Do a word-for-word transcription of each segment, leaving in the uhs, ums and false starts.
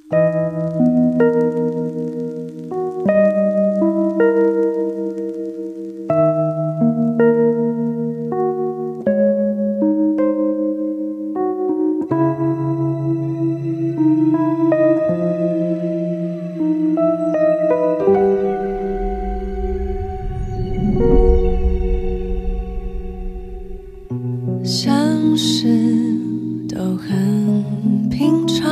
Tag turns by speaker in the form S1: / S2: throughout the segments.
S1: 像是都很平常，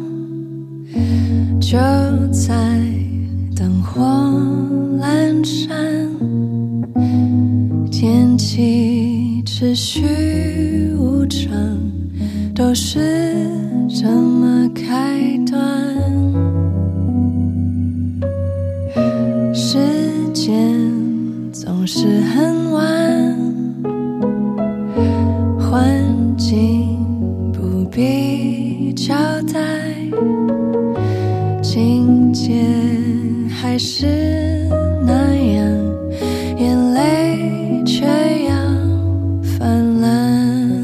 S1: 就在灯火阑珊，天气持续无常，都是这么开端。时间总是很晚，环境不必交代，情节还是那样，眼泪却要泛滥。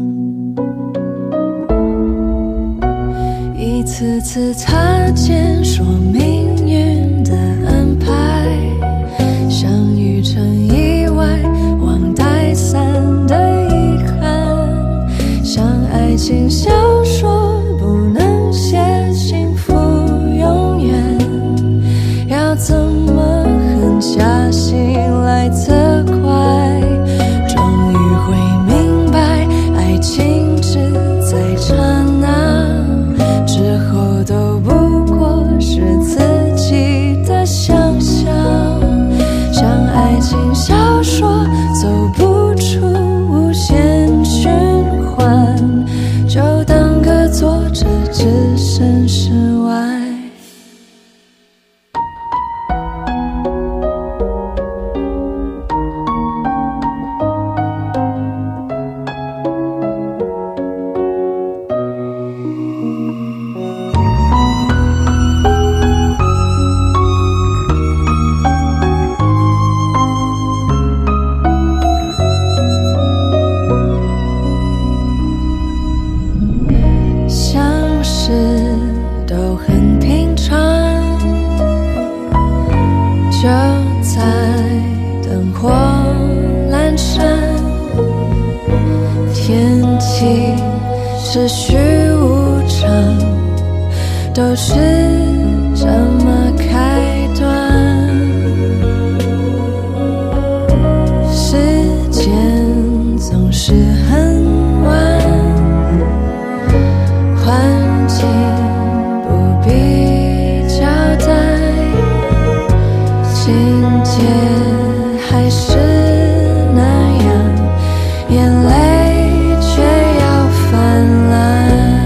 S1: 一次次擦肩，说命运的安排，相遇成意外，忘带伞的爱情小说不能写幸福永远，要怎么狠下心来责怪？终于会明白，爱情只在刹那，之后都不过是自己的想象。像爱情小说走不出无限循环，就当个作者置身事外。都很平常，就在灯火阑珊，天气持续无常，都是这么开端。时间总是很晚，环境不必交代，情节还是那样，眼泪却要泛滥。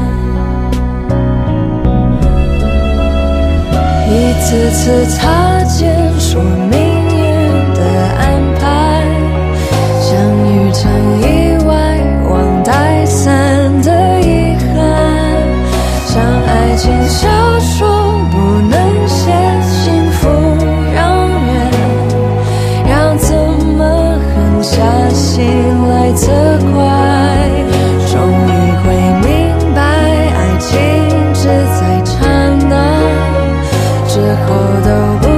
S1: 一次次擦肩，说命运的安排，相遇成意外，忘带伞的遗憾。像爱情小说不能写幸福永远，要怎么狠下心来责怪？终于会明白，爱情只在刹那，之后都不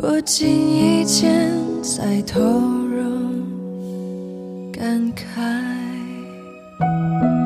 S1: 不经意间在投入感慨。